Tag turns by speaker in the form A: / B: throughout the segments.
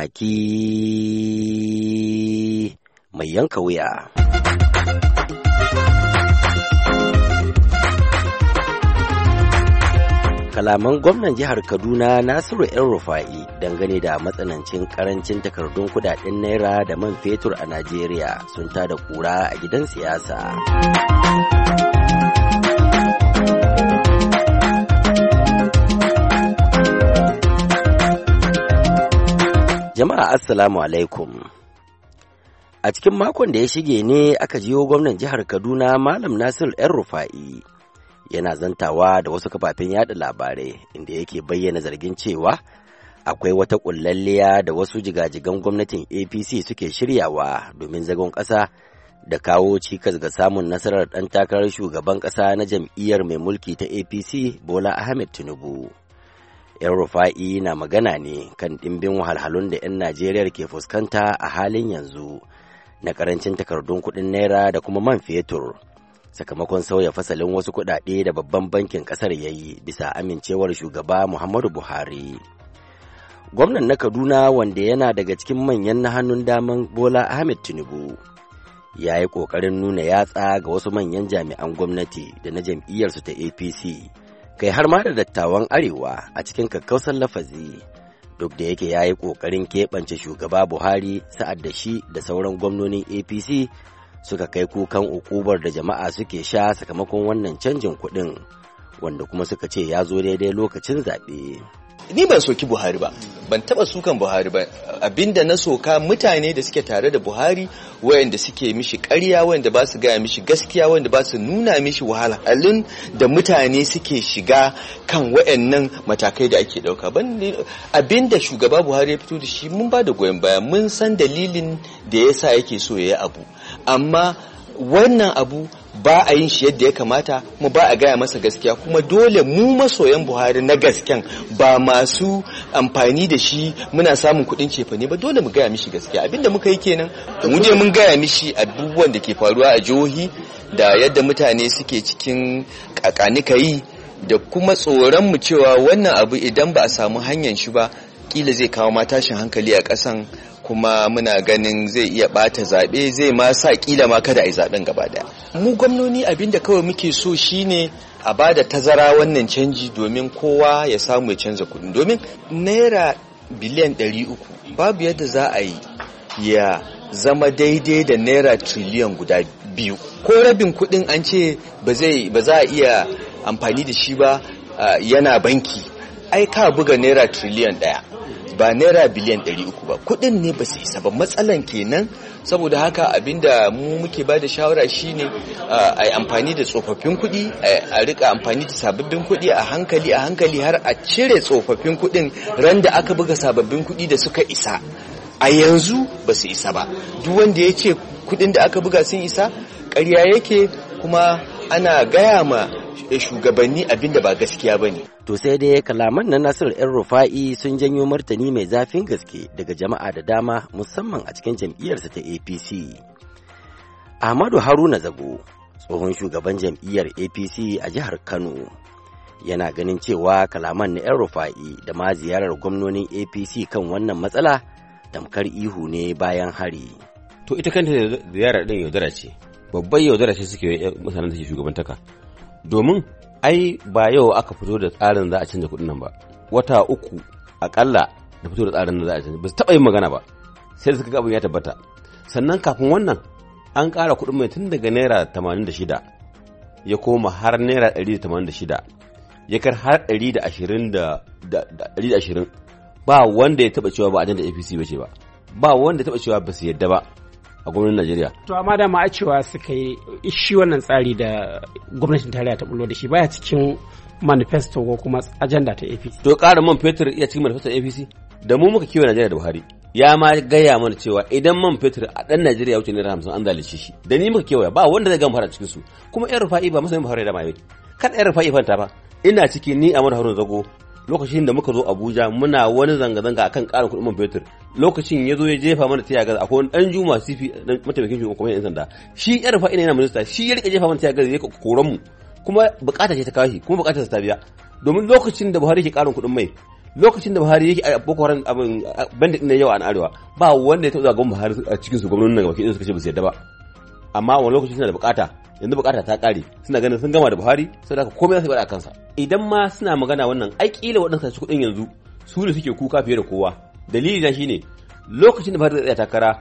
A: baki mai yanka wuya. Kalaman gwamnan jihar Kaduna Nasiru El-Rufai dangane da matsanancin karancin takardun kudaden naira da man fetur a Najeriya sun tada kura a gidan siyasa. Jama'a assalamu alaikum. A cikin makon da ya shige ne aka jiyo gwamnan jihar Kaduna Malam Nasiru El-Rufai yana zantawa da wasu kafafen yada labarai inda yake bayyana zargin cewa akwai wata kullalliya da wasu jigajigan gwamnatin APC suke shiryawa domin zagon ƙasa da kawo cikas ga samun nasarar ɗan takarar shugaban ƙasa na jam'iyyar mai mulki ta APC Bola Ahmed Tinubu. El-Rufai na magana ne kan ɗimbin wahalhalun da 'yan Najeriya ke fuskanta a halin yanzu na ƙarancin takardun kuɗin naira da kuma man fetur. Sakamakon sauya fasalin wasu kuɗaɗe da babban bankin ƙasar ya yi bisa amincewar shugaba Muhammadu Buhari. Gwamnan na Kaduna wanda yana daga cikin manyan na hannun daman Bola Ahmed Tinubu ya yi ƙoƙarin nuna yatsa ga wasu manyan jami'an gwamnati da na jam'iyyarsu ta APC, kai har ma da dattawan Arewa a cikin kakkausan lafazi, duk da yake ya yi ƙoƙarin keɓance shugaba Buhari sa'ad da shi da sauran gwamnonin APC suka kai kukan ukubar da jama'a suke sha sakamakon wannan canjin kuɗin, wanda kuma suka ce ya zo daidai lokacin zaɓe.
B: Ni ban soki Buhari ba, ban taɓa sukan Buhari ba, abinda na soka mutane da suke tare da Buhari, wayanda suke mishi ƙarya, wayanda ba su gaya mishi gaskiya, wayanda ba su nuna mishi wahalhalun da mutane suke shiga kan wayannan matakai da ake ɗauka. Abinda shugaba Buhari ya fito da shi mun ba da goyon baya, mun san dalilin da yasa yake so ya yi abu. Amma wannan abu ba a yin shi yadda ya kamata, kuma ba a gaya masa gaskiya, kuma dole mu masoyan Buhari na gasken ba masu amfani da shi muna samun kuɗin cefane ba, dole mu gaya mishi gaskiya. Abinda muka yi kenan, mu je mun gaya mishi abubuwan da ke faruwa a jihohi da yadda mutane suke cikin kakanikayi, da kuma tsoron mu cewa wannan abu idan ba a samu hanyar shi ba kila zai kawo ma tashin hankali a ƙasan, kuma muna ganin zai iya bata zaɓe, zai ma sa kila ma kada a yi zaɓen gaba daya. Mu gwamnoni abinda kawai muke so shine a bada tazara wannan canji domin kowa ya samu ya canza kuɗin, domin naira biliyan 300 babu yadda za a yi ya zama daidai da naira triliyan guda 2, ko rabin kuɗin an ce ba za a iya amfani da shi ba yana banki, ai ka buga naira triliyan 1 ba naira biliyan 300 ba, kudin ne ba su isa ba, matsalan kenan. Saboda haka abinda mu muke bada shawara shine a yi amfani da tsofaffin kudi, a rika amfani da sababbin kudi a hankali har a cire tsofaffin kudin ran da aka buga sababbin kudi da suka isa. A yanzu ba su isa ba, duk wanda ya ce kudin da aka buga sun isa ƙarya yake, kuma ana gaya ma shugabanni abinda ba gaskiya ba ne.
A: To sai dai kalaman na Nasiru El-Rufai sun janyo martani mai zafin gaske daga jama'a da dama, musamman a cikin jam'iyyarsa ta APC. Ahmadu Haruna Zago, tsohon shugaban jam'iyyar APC a jihar Kano, yana ganin cewa kalaman na El-Rufai da ma ziyarar gwamnonin APC kan wannan matsala tamkar ihu ne bayan hari.
C: To ita kanta ziyarar ɗin yaudara ce, babbar yaudara ce suke mutanen da ke shugabantaka. Domin ai ba yau aka fito da tsarin za a canza kuɗin nan ba, wata 3 akalla da fito da tsarin da za a canza, ba su taɓa yin magana ba sai da suka ga abin ya tabbata. Sannan kafin wannan an ƙara kuɗin mai tun daga naira 86 ya koma har naira 186, ya kar har 120, ba wanda ya taɓa cewa ba ajanda APC ba ce ba wanda ya taɓa cewa ba su yadda ba a gwamnatin Najeriya.
D: To amma da ma a cewa suka yi shi wannan tsari da gwamnatin tarayya ta bullo da shi baya cikin manifesto ko kuma ajanda ta APC.
C: To ƙara man fetur iya cikin manifesto APC? Da mu muka kiwo Najeriya da Buhari. Ya ma gaya mana cewa idan man fetur a ɗan Najeriya wuce naira 50 an zalice shi. Da ni muka kewaya ba wanda zai gama fara cikin su. Kuma El-Rufai ba masanin Buhari da mai. Kada El-Rufai fanta ba. Ina ciki ni Ahmadu Haruna Zago lokacin da muka zo Abuja muna wani zanga-zanga akan ƙarin kuɗin man fetur, lokacin ya zo ya jefa mana tiya gas, akwai wani ɗan Juma Sifi mataimakin shugaban kwamitin 'yan sanda, shi yar fa ina yana minista, shi ya rika jefa mana tiya gas ya koran mu, kuma bukata ce ta kawo shi, kuma bukatar ta biya, domin lokacin da Buhari ke ƙarin kuɗin mai, lokacin da Buhari yake a Boko Haram abin bandit ne yawa a arewa ba wanda ya taɓa zagon Buhari a cikin su gwamnonin nan gabaki ɗaya suka ce ba su yadda ba amma wani lokacin suna da bukata yanzu bukata ta kare suna ganin sun gama da Buhari sai da komai za su bada kansa idan ma suna magana wannan ai kila waɗansu su kuɗin yanzu su ne suke kuka fiye da kowa dalili na shine lokacin da Buhari zai tsaya takara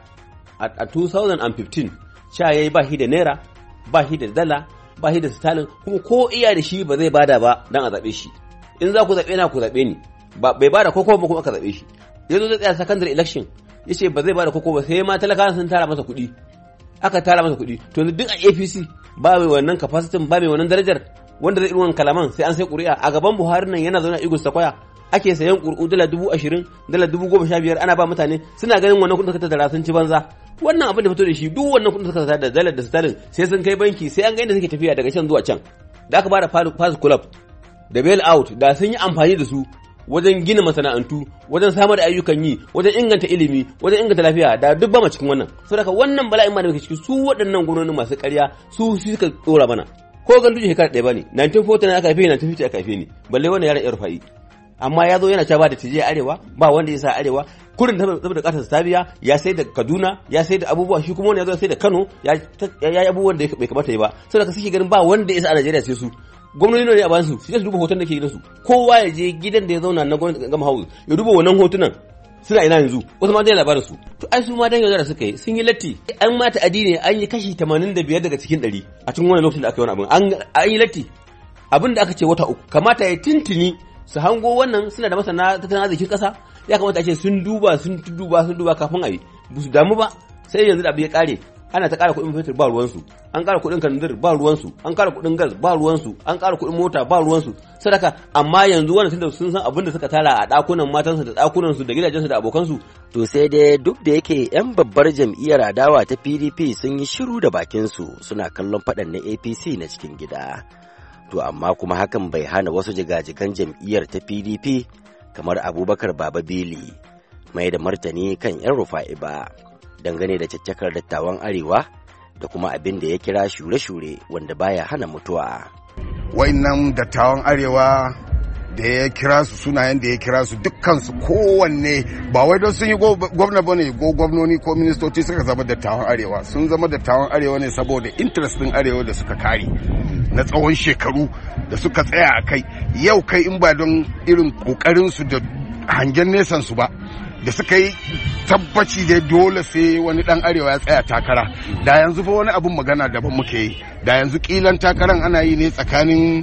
C: a 2015 sha yayi ba shi da naira ba shi da dala ba shi da sterling kuma ko iya da shi ba zai bada ba dan a zabe shi in za ku zabe na ku zabe ni ba bai bada koko ba kuma aka zabe shi yanzu zai tsaya secondary election yace ba zai bada koko ba sai ma talakawa sun tara masa kuɗi aka tara masa kuɗi to duk a APC ba mai wannan capacity ba mai wannan darajar wanda zai irin wannan kalaman sai an sai ƙuri'a a gaban Buhari nan yana zaune a Eagles Sakwaya ake sayan ƙuri'u $20,000 $15,000 ana ba mutane suna ganin wannan kuɗin suka tattara sun ci banza wannan abin da fito da shi duk wannan kuɗin suka tattara da dalar da sterling sai sun kai banki sai an ga inda suke tafiya daga can zuwa can da aka bada pass club da bail out da sun yi amfani da su wajen gina masana'antu wajen samar da ayyukan yi wajen inganta ilimi wajen inganta lafiya da duk ba mu cikin wannan saboda wannan bala'in ma da muke ciki su waɗannan gwamnati masu ƙarya su suka tsora mana ko gandu shekara ɗaya bane 1949 aka haife ni 1950 aka haife ni balle wannan yaran yar fa'i amma ya zo yana cewa ba da tije arewa ba wanda ya sa arewa kurin da kasar ta biya ya sai da Kaduna ya sai da abubuwa shi kuma wani ya zo sai da Kano ya yi abubuwan da bai kamata yi ba saboda ka suke ganin ba wanda ya sa a Najeriya sai su gwamnati ne a bayan su sai su duba hoton da ke gidansu kowa ya je gidan da ya zauna na gwamnati gama house ya duba wannan hotunan suna ina yanzu wasu ma dai labarin su to ai su ma dan yaudara suka yi sun yi latti an mata addini an yi kashi 85 daga cikin 100 a cikin wannan lokacin da aka yi wani abin an yi latti abin da aka ce wata uku kamata ya tintini su hango wannan suna da masana tattalin arzikin kasa ya kamata a ce sun duba kafin a yi ba su damu ba sai yanzu da abu ya kare ana ta kara kuɗin fetur ba ruwansu an kara kuɗin kandir ba ruwansu an kara kuɗin gas ba ruwansu an kara kuɗin mota ba ruwansu sadaka amma yanzu wannan tunda sun san abin da suka tara a ɗakunan matansu da ɗakunansu da gidajensu da abokansu
A: to sai dai duk da yake 'yan babbar jam'iyyar adawa ta PDP sun yi shiru da bakinsu suna kallon faɗan na APC na cikin gida to amma kuma hakan bai hana wasu jigajigan jam'iyyar ta PDP kamar Abubakar Baba Beli mai da martani kan 'yan Rufa'i ba dangane da caccakar dattawan Arewa da kuma abin da ya kira shure-shure wanda baya hana mutuwa.
E: Wa'innan dattawan Arewa da ya kira su sunayen da ya kira su dukkansu kowanne ba wai don sun yi gwamna bane ko gwamnoni ko ministoci suka zama dattawan Arewa sun zama dattawan Arewa ne saboda interest din Arewa da suka kare na tsawon shekaru da suka tsaya a kai yau kai in ba don irin kokarin su da hangen nesan su ba da suka yi tabbaci dai dole sai wani dan Arewa ya tsaya takara da yanzu fa wani abun magana daban muke yi da yanzu kilan takaran ana yi ne tsakanin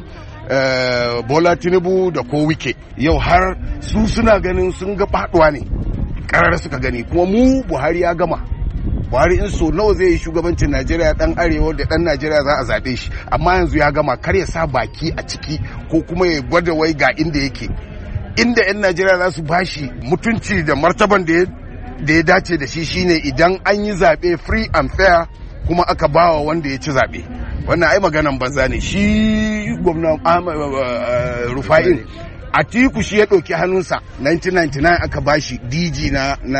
E: Bola Tinubu da ko Wike yau har su suna ganin sun ga faduwa ne karar suka gani kuma mu Buhari ya gama Buhari in so nawa zai yi shugabancin Najeriya dan Arewa da dan Najeriya za a zabe shi amma yanzu ya gama kar ya sa baki a ciki ko kuma ya gwada wai ga inda yake inda 'yan Najeriya za su bashi mutunci da martaban da ya dace da shi shine idan an yi zaɓe free and fair kuma aka bawa wanda ya ci zaɓe wannan ai maganan banza ne shi gwamna Rufa'in Atiku shi ya ɗauki hannunsa 1999 aka bashi DG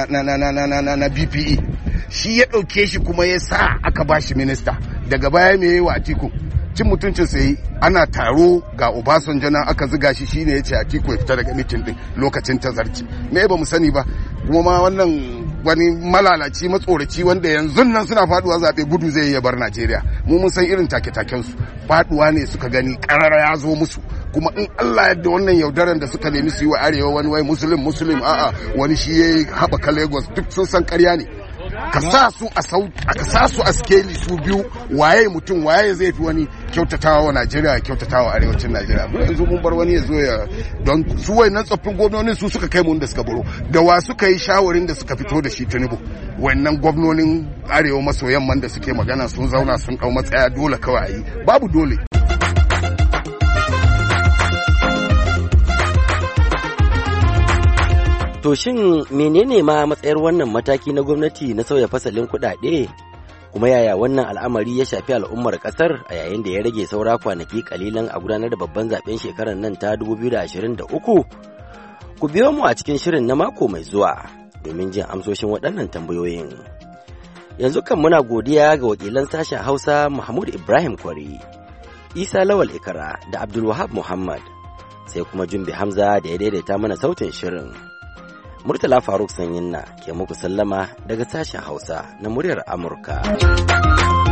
E: na BPE shi ya ɗauke shi kuma ya sa aka bashi minista daga baya me yayi wa Atiku cin mutuncin sai ana taro ga Obasanjo nan aka ziga shi shine yace Atiku ya fita daga mitin din lokacin tazarci me ba mu sani ba kuma ma wannan wani malalaci matsoraci wanda yanzu nan suna faduwa zabe gudu zai ya bar Najeriya mu mun san irin take-taken su faduwa ne suka gani karara ya zo musu kuma in Allah yadda wannan yaudaran da suka nemi su yi wa Arewa wani wai muslim a'a wani shi yayi haɓaka Lagos duk sun san ƙarya ne ka sa su a skeli su biyu waye mutum waye zai fi wani kyautatawa wa Najeriya kyautatawa arewacin Najeriya mu yanzu mun bar wani ya zo ya don su wayannan tsoffin gwamnonin su suka kai mu da suka baro da wa suka yi shawarin da suka fito da shi Tinubu wayannan gwamnonin arewa maso yamman da suke magana sun zauna sun dau matsaya dole kawai a yi babu dole.
A: To shin menene ma matsayar wannan mataki na gwamnati na sauya fasalin kuɗaɗe? Kuma yaya wannan al'amari ya shafi al'ummar ƙasar a yayin da ya rage saura kwanaki kalilan a gudanar da babban zaben shekarar nan ta 2023? Ku biyo mu a cikin shirin na mako mai zuwa domin jin amsoshin waɗannan tambayoyin. Yanzu kan muna godiya ga wakilan sashen Hausa Mahmud Ibrahim Kwari, Isa Lawal Ikara da Abdulwahab Muhammad. sai kuma Jumbi Hamza da ya daidaita mana sautin shirin. Murtala Faruk Sanyinna ke muku sallama daga sashen Hausa na muryar Amurka.